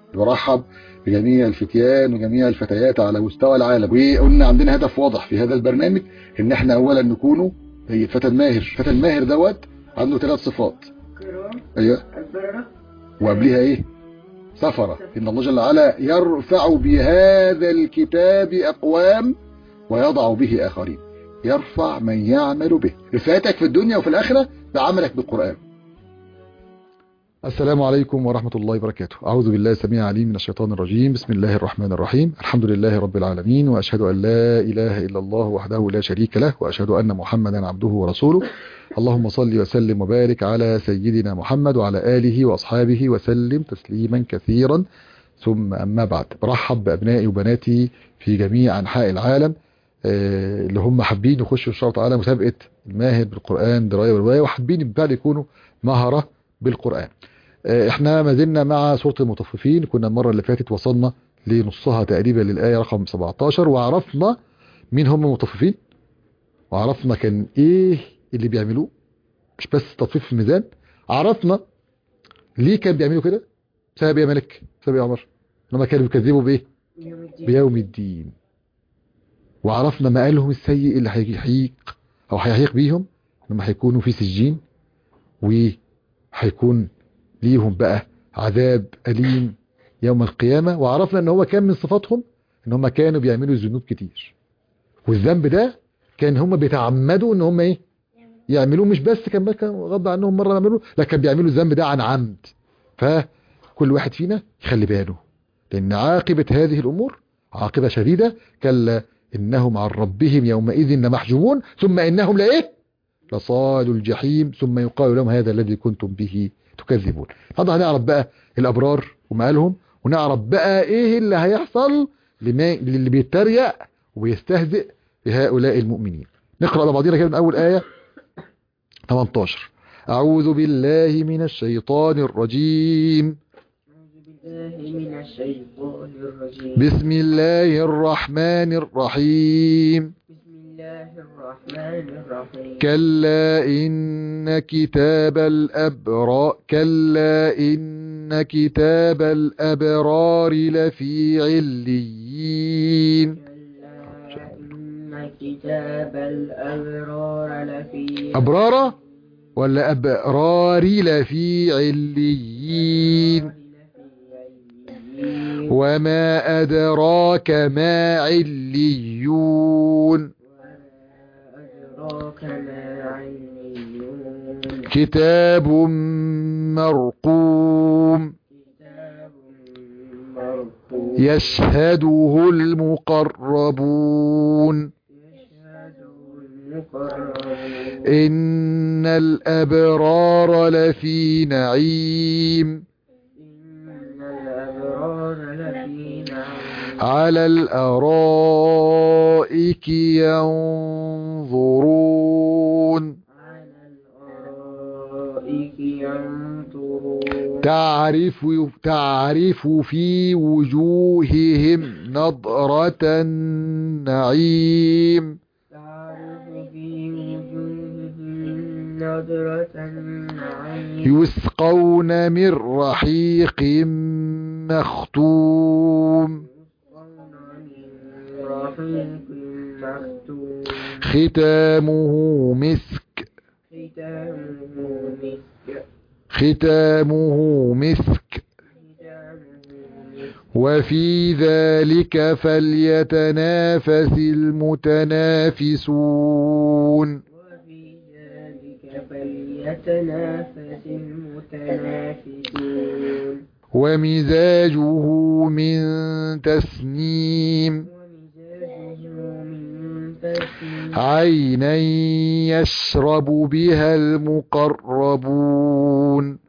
برحب بجميع الفتيان وجميع الفتيات على مستوى العالم. وقلنا عندنا هدف واضح في هذا البرنامج، ان احنا اولا نكونوا زي الفتى الماهر. الفتى الماهر دوت عنده 3 صفات. ايوه، وقبلها ايه؟ سفرة. ان الله جل وعلا يرفع بهذا الكتاب اقوام ويضع به اخرين. يرفع من يعمل به. رفعتك في الدنيا وفي الاخره بعملك بالقران. السلام عليكم ورحمة الله وبركاته. أعوذ بالله السميع العليم من الشيطان الرجيم. بسم الله الرحمن الرحيم. الحمد لله رب العالمين، وأشهد أن لا إله إلا الله وحده لا شريك له، وأشهد أن محمدا عبده ورسوله. اللهم صل وسلم وبارك على سيدنا محمد وعلى آله وأصحابه وسلم تسليما كثيرا. ثم أما بعد، برحب بأبنائي وبناتي في جميع أنحاء العالم اللي هم حابين يخشوا إن شاء الله تعالى مسابقة الماهر بالقرآن دراية ورواية، وحابين بالفعل يكونوا مهرة بالقرآن. احنا ما زلنا مع سورة المطففين. كنا المرة اللي فاتت وصلنا لنصها تقريبا للآية رقم 17، وعرفنا مين هم المطففين، وعرفنا كان ايه اللي بيعملوه، مش بس تطفيف في الميزان. عرفنا ليه كان بيعملوا كده، بسبب ايه يا ملك، بسبب ايه يا عمر؟ لما كانوا بيكذبوا بايه؟ بيوم الدين. وعرفنا مآلهم السيء اللي هيحيق او هيحيق بيهم لما هيكونوا في سجين، وهيكون ليهم بقى عذاب أليم يوم القيامة. وعرفنا ان هو كان من صفاتهم ان هم كانوا بيعملوا ذنوب كتير، والذنب ده كان هم بيتعمدوا ان هم ايه يعملوه، مش بس كان غض عنهم مرة يعملوه، لكن بيعملوا الذنب ده عن عمد. فكل واحد فينا يخلي باله، لان عاقبة هذه الامور عاقبة شديدة. كلا انهم عن ربهم يومئذ لمحجوبون ثم انهم لايه لصال الجحيم ثم يقال لهم هذا الذي كنتم به تكذبون. هذا هنعرف بقى الأبرار ومآلهم، ونعرف بقى ايه اللي هيحصل للي بيتريق ويستهزئ بهؤلاء المؤمنين. نقرأ لبعضينا كده من أول آية 18. أعوذ بالله من الشيطان الرجيم. بسم الله الرحمن الرحيم. كلا إن كتاب الأبرار لفي عليين. أبرار ولا أبرار لفي عليين. وما أدراك ما عليون. كتاب مرقوم يشهده المقربون. إن الأبرار لفي نعيم على الأرائك ينظرون تعرف في وجوههم نضرة النعيم يسقون من رحيق مختوم ختامه مسك وفي ذلك فليتنافس المتنافسون ومزاجه من تسنيم عينا يشرب بها المقربون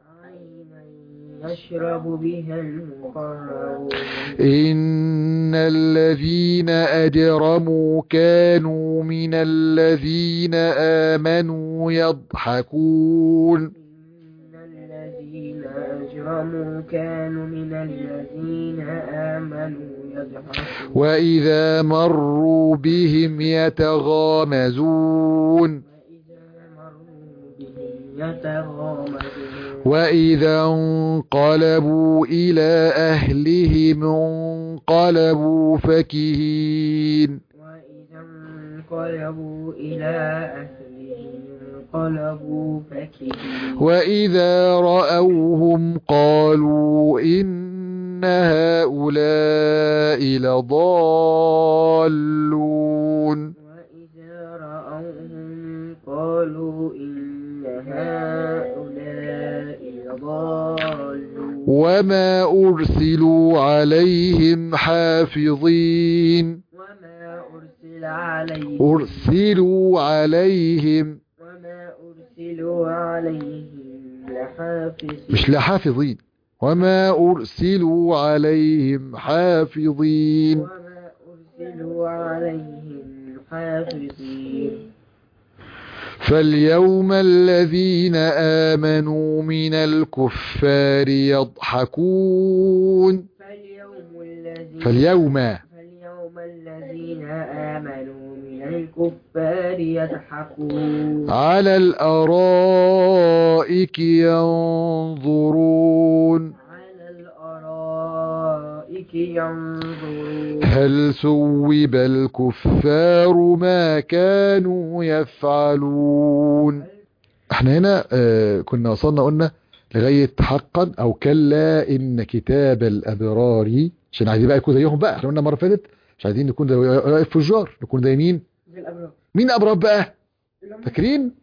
إن الذين أجرموا كانوا من الذين آمنوا يضحكون وإذا مروا بهم يتغامزون يتغامزون وإذا انقلبوا إلى أهلهم انقلبوا فكهين وإذا انقلبوا إلى أهلهم انقلبوا فكهين وإذا رأوهم قالوا إن هؤلاء لضالون وإذا رأوهم قالوا إن هؤلاء لضالون وما أرسلوا عليهم حافظين وما أرسلوا عليهم لحافظين مش لحافظين، وما أرسلوا عليهم حافظين فاليوم الذين آمنوا من الكفار يضحكون فاليوم الذين آمنوا من الكفار يضحكون على الأرائك ينظرون هل ثوب الكفار ما كانوا يفعلون. احنا هنا كنا وصلنا قلنا لغاية حقا او كلا ان كتاب الابرار، عشان عايزين بقى يكون زيهم بقى. احنا قلنا مرة فاتت مش عايزين نكون زي الفجار، نكون زي مين؟ مين الابرار بقى؟ فاكرين؟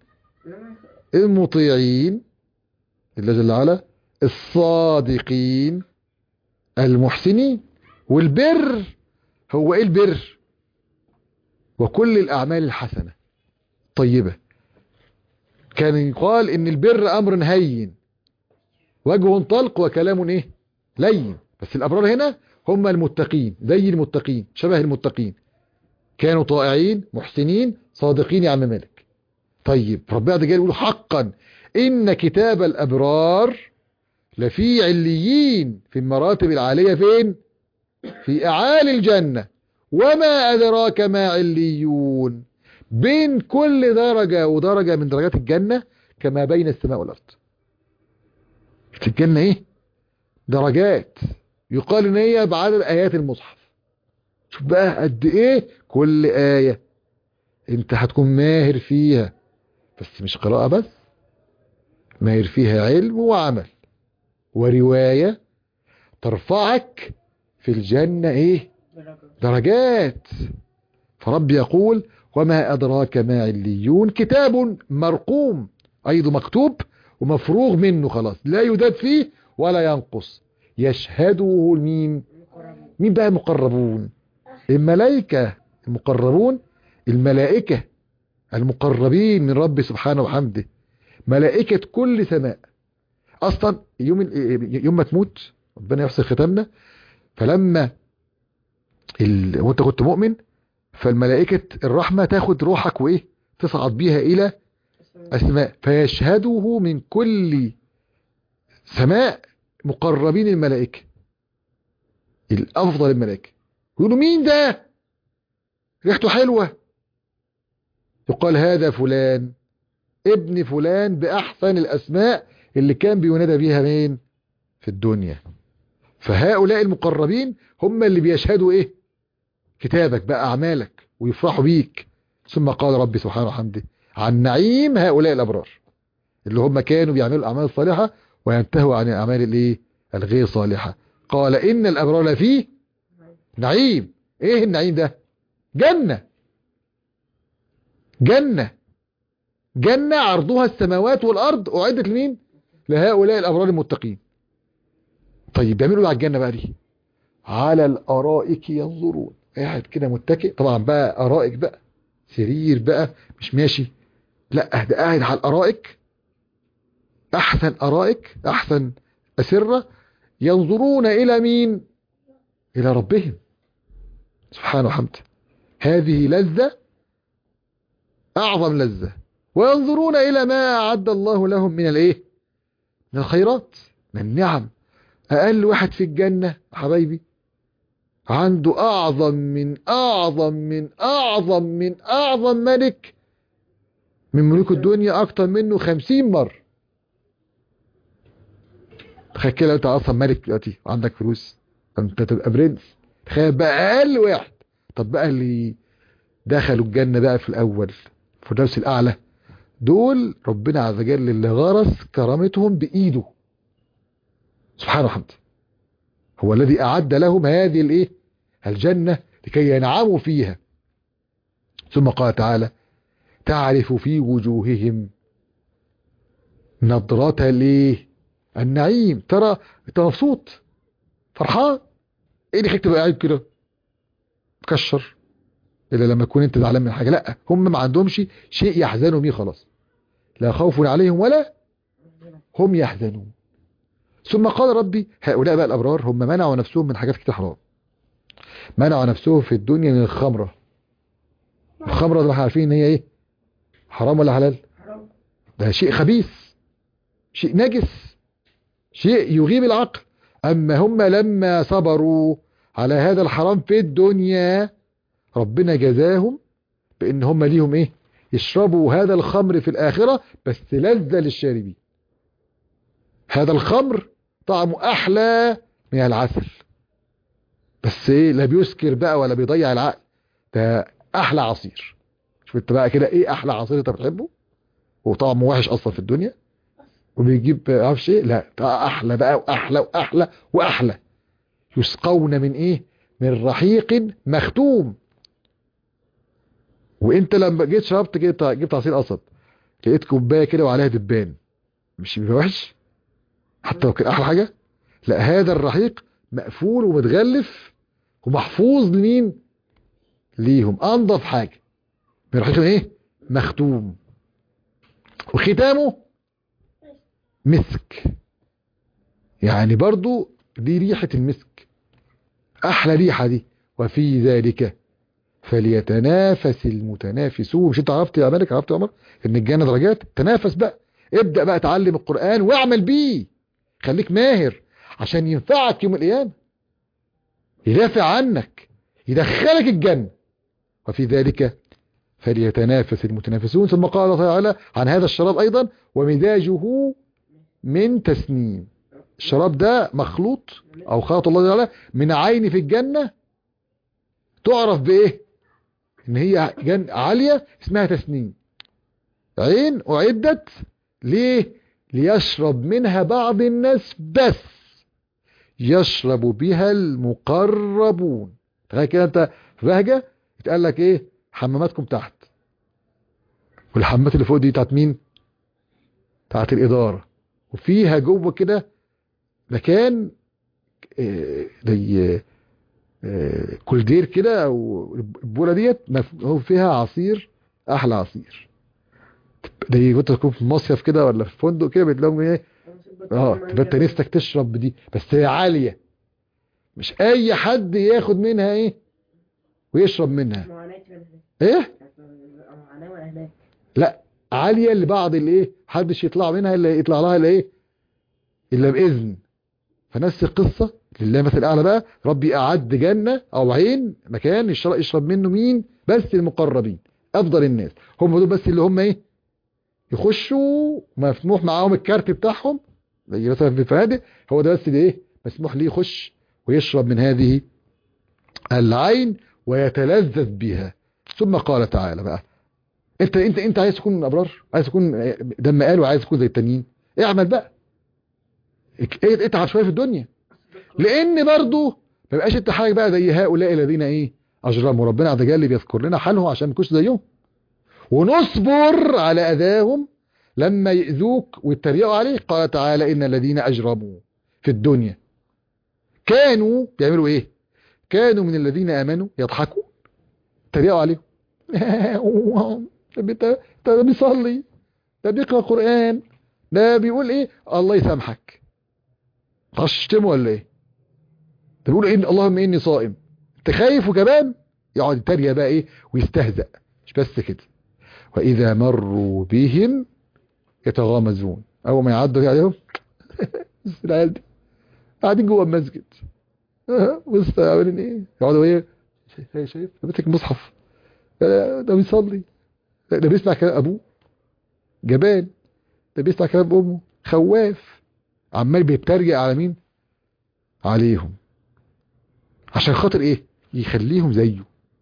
المطيعين الله جل وعلا، الصادقين، المحسنين. والبر هو ايه البر؟ وكل الاعمال الحسنة طيبة. كان يقال ان البر امر هين وجه طلق وكلام ايه لين. بس الابرار هنا هم المتقين، زي المتقين، شبه المتقين، كانوا طائعين محسنين صادقين يا عم مالك. طيب ربنا ده جاي يقول حقا ان كتاب الابرار لفي عليين، في المراتب العالية. فين؟ في اعالي الجنة. وما ادراك ما عليون، بين كل درجة ودرجة من درجات الجنة كما بين السماء والارض. في الجنة ايه؟ درجات يقال ان هي بعدد ايات المصحف. شوف بقى قد ايه كل آية انت هتكون ماهر فيها، بس مش قراءة بس، ماهر فيها علم وعمل ورواية ترفعك في الجنة ايه؟ درجات. فرب يقول وما أدراك ما عليون، كتاب مرقوم، أيضا مكتوب ومفروغ منه خلاص، لا يداد فيه ولا ينقص. يشهده مين؟ مين بقى المقربون؟ الملائكة المقربون، الملائكة المقربين من رب سبحانه وحمده، ملائكة كل سماء. أصلا يوم ما تموت ربنا يحسن ختامنا، فلما وانت كنت مؤمن، فالملائكة الرحمة تاخد روحك وايه تصعد بيها الى السماء، فيشهده من كل سماء مقربين الملائكة الافضل الملائكة، يقولوا مين ده؟ ريحته حلوة، يقال هذا فلان ابن فلان بأحسن الأسماء اللي كان بينادى بيها مين في الدنيا. فهؤلاء المقربين هم اللي بيشهدوا ايه؟ كتابك بقى، أعمالك، ويفرحوا بيك. ثم قال ربي سبحانه وحمده عن نعيم هؤلاء الأبرار اللي هم كانوا بيعملوا الأعمال الصالحة وينتهوا عن الأعمال الايه الغير صالحة. قال إن الأبرار لفيه نعيم. ايه النعيم ده؟ جنة. جنة جنة عرضها السماوات والأرض، أعدت لمين؟ لهؤلاء الأبرار المتقين. طيب بيعملوا على الجنة بقى دي؟ على الأرائك ينظرون، قاعد كده متكئ. طبعا بقى أرائك بقى سرير بقى مش ماشي، لا ده قاعد على الأرائك، أحسن أرائك، أحسن أسرة. ينظرون إلى مين؟ إلى ربهم سبحانه وحمده. هذه لذة أعظم لذة. وينظرون إلى ما أعد الله لهم من الإيه؟ من الخيرات، من النعم. أقل واحد في الجنة حبايبي عنده أعظم من أعظم من أعظم من أعظم ملك من ملوك الدنيا، أكتر منه 50 مرة. تخيل كده انت اصلا ملك دلوقتي وعندك فلوس، انت تبقى برنس. تخيل بقى اقل واحد. طب بقى اللي دخلوا الجنة بقى في الاول في الفردوس الاعلى، دول ربنا عز وجل اللي غرس كرامتهم بايده سبحانه وحمده. هو الذي اعد لهم هذه الايه الجنة لكي ينعموا فيها. ثم قال تعالى: تعرف في وجوههم نضرة الايه النعيم. ترى انت مبسوط فرحان، ايه اللي خليك تبقى قاعد كده مكشر الا لما تكون انت زعلان من حاجه؟ لا، هم ما عندهمش شيء يحزنوا بيه خلاص، لا خوف عليهم ولا هم يحزنون. ثم قال ربي: هؤلاء بقى الابرار هم منعوا نفسهم من حاجات كتير حرام. منعوا نفسهم في الدنيا من الخمره. الخمره ده احنا عارفين ان هي ايه، حرام ولا حلال؟ ده شيء خبيث، شيء نجس، شيء يغيب العقل. اما هم لما صبروا على هذا الحرام في الدنيا، ربنا جزاهم بان هم ليهم ايه، يشربوا هذا الخمر في الاخرة بس لذة للشاربين. هذا الخمر طعمه احلى من العسل، بس ايه، لا بيسكر بقى ولا بيضيع العقل، ده احلى عصير. شوف انت بقى كده ايه احلى عصير انت بتحبه وطعمه وحش اصلا في الدنيا وبيجيب عارفش ايه، لا ده احلى بقى واحلى واحلى واحلى. يسقون من ايه، من رحيق مختوم. وانت لما جيت شربت جبت عصير قصب، لقيت كوبايه كده وعليها دبان، مش بيبقى وحش حتى لو كان احلى حاجه؟ لا، هذا الرحيق مقفول ومتغلف ومحفوظ لمين؟ ليهم انضف حاجه من رحيق ايه، مختوم، وختامه مسك. يعني برضو دي ريحه المسك، احلى ريحه دي. وفي ذلك فليتنافس المتنافسون. مش انت عرفت يا مالك، عرفت يا عمر ان الجنه درجات؟ تنافس بقى، ابدا بقى تعلم القران واعمل بيه، خليك ماهر عشان ينفعك يوم القيامه، يدافع عنك، يدخلك الجنه. وفي ذلك فليتنافس المتنافسون. ثم قال تعالى عن هذا الشراب ايضا: ومزاجه من تسنيم. الشراب ده مخلوط او خلط الله تعالى من عين في الجنه، تعرف بايه؟ ان هي عالية اسمها تسنيم، عين اعدت ليه؟ ليشرب منها بعض الناس بس، يشرب بها المقربون. تخيل كده انت في بهجة يتقال لك ايه، حماماتكم تحت، والحمامات اللي فوق دي بتاعت مين؟ بتاعت الادارة. وفيها جوه كده مكان زي كولدير كده، او البوله ديت هو فيها عصير، احلى عصير. زي كنت تكون في مصيف كده ولا في فندق كده بتلاقيهم ايه، تبقى انت نفسك تشرب دي، بس هي عاليه، مش اي حد ياخد منها ايه ويشرب منها. ايه، لا عاليه لبعض الايه، محدش يطلع منها الا يطلع لها الايه الا باذن. فنفس القصه لله مثل اعلى بقى، ربي اعد جنه او عين مكان يشرب منه مين؟ بس المقربين، افضل الناس هم دول بس اللي هم ايه، يخشوا مسموح معاهم الكارت بتاعهم زي مثلا في الفنادق، هو ده بس اللي ايه مسموح ليه يخش ويشرب من هذه العين ويتلذذ بها. ثم قال تعالى بقى: انت عايز تكون من الابرار، عايز تكون دم قال وعايز تكون زي التانيين، اعمل بقى، اتعب شويه في الدنيا، لان برضو ما يبقاش انت حاجه بقى زي هؤلاء الذين ايه اجرموا. ربنا عز وجل بيذكر لنا حالهم عشان ما نكونش زيهم، ونصبر على اذاهم لما يؤذوك ويتريقوا عليك. قال تعالى: ان الذين اجرموا في الدنيا كانوا بيعملوا ايه؟ كانوا من الذين امنوا يضحكوا، تريقوا عليهم. ده بيصلي، ده بيقرأ قرآن، ده بيقول ايه، الله يسامحك، تشتمه ولا ايه؟ ده بيقول ايه، اللهم اني صائم، انت خايف وكمان يقعد يتريق بقى ايه ويستهزأ. مش بس كده، واذا مروا بهم يتغامزون، اول ما يعدوا عليهم العيال دي قاعدين جوه المسجد بص عاملين ايه، يقعدوا ايه، شايف ماسك المصحف، ده بيصلي، ده بيسمع كلام ابوه، جبان، ده بيسمع كلام امه، خواف، عمال بيتريق على مين؟ عليهم. عشان خاطر ايه؟ يخليهم زيه.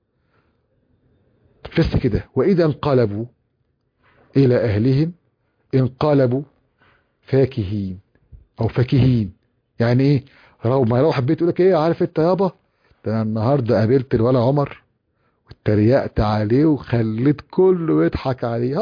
بس كده. واذا انقلبوا الى اهلهم انقلبوا فاكهين او فاكهين. يعني ايه؟ لو حبيت تقول لك ايه، عارف انت يابا، ده انا النهارده قابلت الولا عمر واتريقت عليه وخليت كله يضحك عليه.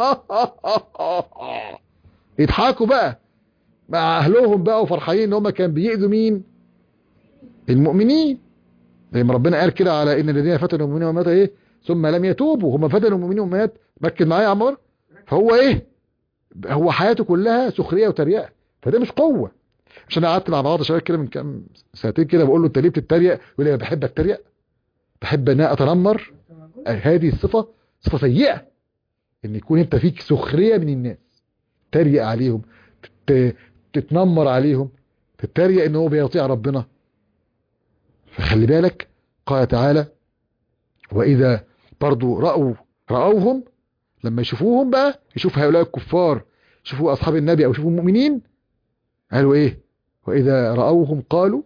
يضحكوا بقى مع اهلهم بقى وفرحانين ان هم كان بيأذوا مين؟ المؤمنين. زي ما ربنا قال كده على ان الذين فتنوا المؤمنين ومات ايه ثم لم يتوبوا، هم فتنوا المؤمنين ومات. ركز معايا يا عمر. فهو ايه؟ هو حياته كلها سخريه وتريقه، فده مش قوه. عشان قعدت مع بعض شباب كده من كام سنتين كده، بقول له انت ليه بتتريق؟ يقول لي انا بحب اتريق، بحب ان انا اتنمر. هذه الصفه صفه سيئه، ان يكون انت فيك سخريه من الناس، تريق عليهم، تتنمر عليهم، تتريق ان هو بيطيع ربنا. فخلي بالك. قال تعالى واذا برضو رأوهم، لما يشوفوهم بقى، يشوف هؤلاء الكفار، يشوفوا اصحاب النبي او يشوفوا المؤمنين، قالوا ايه؟ واذا رأوهم قالوا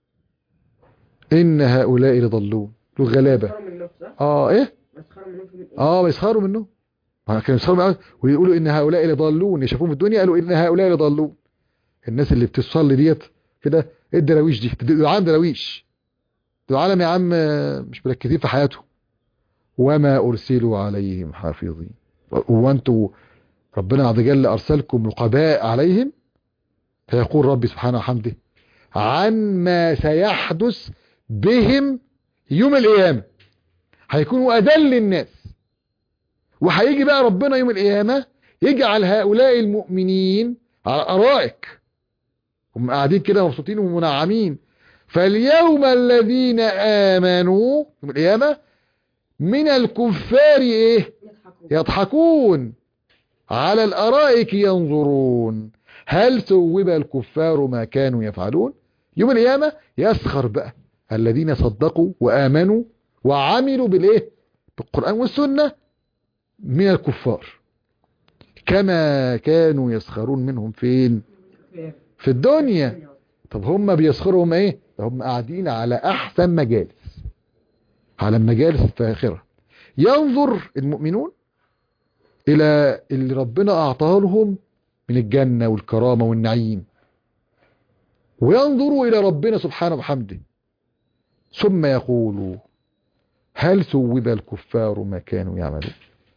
ان هؤلاء لضالون. دول غلابه. ايه؟ بيسخروا منهم. كانوا يسخروا منهم ويقولوا ان هؤلاء لضالون. يشوفوهم في الدنيا قالوا ان هؤلاء لضالون. الناس اللي بتصلي ديت كده، ايه الدراويش دي؟ دول دراويش، دول عالم يا عم مش مركزين في حياتهم. وما ارسلوا عليهم حافظين. وانتوا ربنا عز وجل ارسلكم نقباء عليهم. فيقول ربي سبحانه وحمده عن ما سيحدث بهم يوم القيامه. هيكونوا اذل الناس، وهيجي بقى ربنا يوم القيامه يجعل هؤلاء المؤمنين على الارائك، هم قاعدين كده مبسوطين ومنعمين. فاليوم الذين امنوا يوم القيامه من الكفار ايه؟ يضحكون على الارائك ينظرون هل ثوب الكفار ما كانوا يفعلون. يوم القيامه يسخر بقى الذين صدقوا وامنوا وعملوا بالايه؟ بالقران والسنه من الكفار، كما كانوا يسخرون منهم فين؟ في الدنيا. طب هم بيسخروا هم ايه؟ هم قاعدين على احسن مجالس، على المجالس الفاخره. ينظر المؤمنون الى اللي ربنا اعطاه لهم من الجنه والكرامه والنعيم، وينظروا الى ربنا سبحانه وحمده، ثم يقولوا هل ثوب الكفار ما كانوا يعملون؟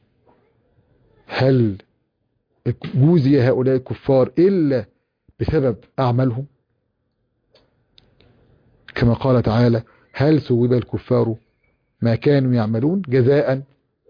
هل جوزي هؤلاء الكفار إلا بسبب أعمالهم؟ كما قال تعالى هل ثوب الكفار ما كانوا يعملون جزاء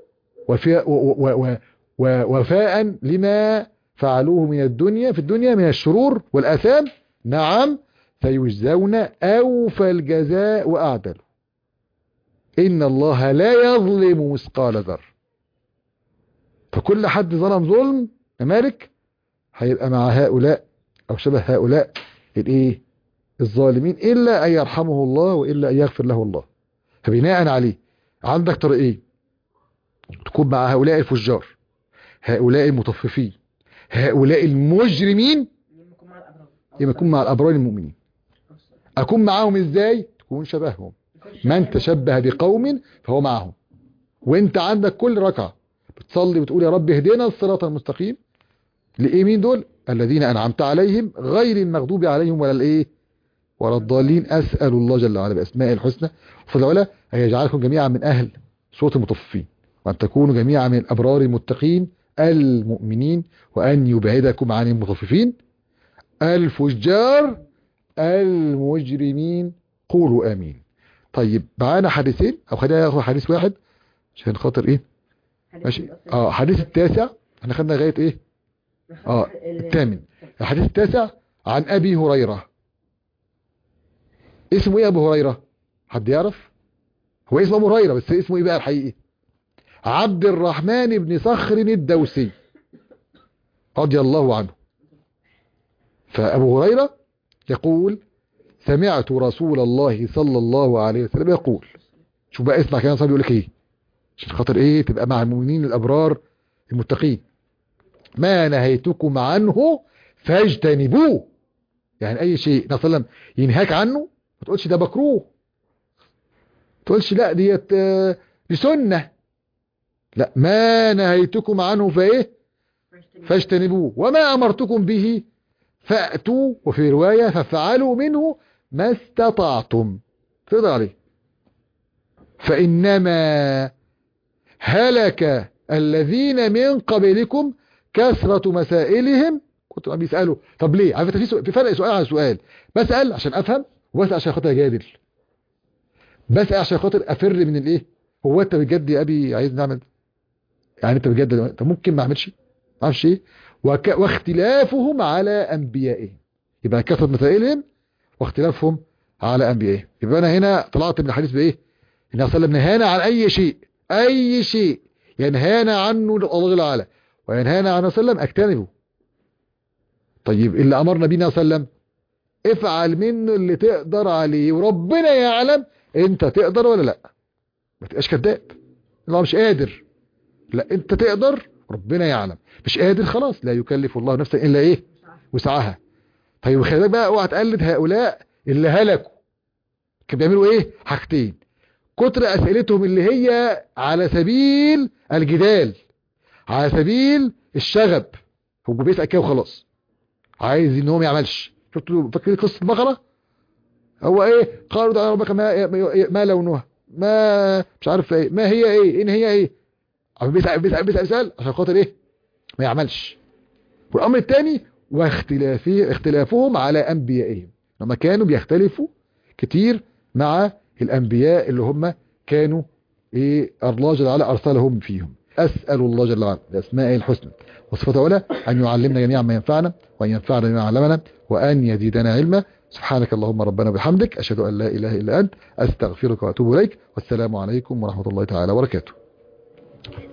وفاء لما فعلوه من الدنيا في الدنيا من الشرور والآثام. نعم فيجزون أوفى الجزاء وأعدل. إن الله لا يظلم مثقال ذرة. فكل حد ظلم ظلم مالك هيبقى مع هؤلاء او شبه هؤلاء الايه؟ الظالمين، الا ان يرحمه الله والا ان يغفر له الله. فبناء عليه عندك طريقين: تكون مع هؤلاء الفجار، هؤلاء المطففين، هؤلاء المجرمين، يا يكون مع الابرار المؤمنين. اكون معاهم ازاي؟ تكون شبههم. من تشبه بقوم فهو معهم. وانت عندك كل ركعه بتصلي وتقول يا رب اهدنا الصراط المستقيم لإيه؟ مين دول؟ الذين أنعمت عليهم غير المغضوب عليهم ولا الإيه؟ ولا الضالين. أسأل الله جل وعلا بأسماء الحسنى وفضل العلا أن يجعلكم جميعا من أهل سورة المطففين، وأن تكونوا جميعا من الأبرار المتقين المؤمنين، وأن يبعدكم عن المطففين الفجار المجرمين. قولوا آمين. طيب معانا حديثين، أو خلينا ناخد حديث واحد عشان خاطر إيه؟ ماشي. حديث التاسع احنا خدنا لغايه ايه؟ الثامن. الحديث التاسع عن ابي هريره. اسمه ايه ابو هريره؟ حد يعرف؟ هو اسمه ابو هريره بس اسمه ايه بقى الحقيقي؟ عبد الرحمن بن صخر الدوسي رضي الله عنه. فابو هريره يقول سمعت رسول الله صلى الله عليه وسلم يقول. شوف بقى اسمع كلام صاحبي يقول لك ايه عشان خاطر ايه؟ تبقى مع المؤمنين الابرار المتقين. ما نهيتكم عنه فاجتنبوه. يعني اي شيء النبي صلى الله عليه وسلم ينهاك عنه ما تقولش ده مكروه، ما تقولش لا ديت دي سنة، لا، ما نهيتكم عنه فايه فاجتنبوه وما امرتكم به فأتوا، وفي رواية ففعلوا منه ما استطعتم تقدر عليه. فإنما هلك الذين من قبلكم كثرة مسائلهم. كنتوا بيسألوا طب ليه؟ عارف في فرق سؤال عن سؤال، بسأل عشان أفهم وبسأل عشان خاطر أجادل، بسأل عشان خاطر أفر من الإيه. هو أنت بجد يا أبي عايز نعمل يعني أنت بجد أنت ممكن ما أعملش ما أعرفش إيه. واختلافهم على أنبيائهم، يبقى كثرة مسائلهم واختلافهم على أنبيائهم. يبقى أنا هنا طلعت من الحديث بإيه؟ النبي صلى الله عليه وسلم نهانا عن أي شيء ينهانا عنه الله تعالى وينهانا عنه صلى الله عليه وسلم أجتنبه. طيب اللي أمرنا بينا صلى الله عليه وسلم افعل منه اللي تقدر عليه وربنا يعلم انت تقدر ولا لا. ما تبقاش كذاب الله مش قادر، لا انت تقدر ربنا يعلم، مش قادر خلاص لا يكلف الله نفسا الا ايه وسعها. طيب خلي بالك بقى اوعى تقلد هؤلاء اللي هلكوا كانوا بيعملوا ايه حاجتين: كتر اسئلتهم اللي هي على سبيل الجدال، على سبيل الشغب، هو بيسأل كده وخلاص عايز ان هو ما يعملش. شفتوا فاكرين قصه البقره؟ هو ايه قالوا ده ربك ما لونها ما مش عارف ايه ما هي ايه ان هي ايه، بيسأل عشان خاطر ايه ما يعملش. والامر الثاني واختلافهم على انبيائهم، لما كانوا بيختلفوا كتير مع الانبياء اللي هم كانوا ايه الله جل وعلا ارسلهم فيهم. اسال الله جل وعلا باسمائه الحسنى وصفاته العلى ان يعلمنا جميعا ما ينفعنا وان ينفعنا بما علمنا وان يزيدنا علما. سبحانك اللهم ربنا وبحمدك اشهد ان لا اله الا انت استغفرك واتوب اليك. والسلام عليكم ورحمه الله تعالى وبركاته.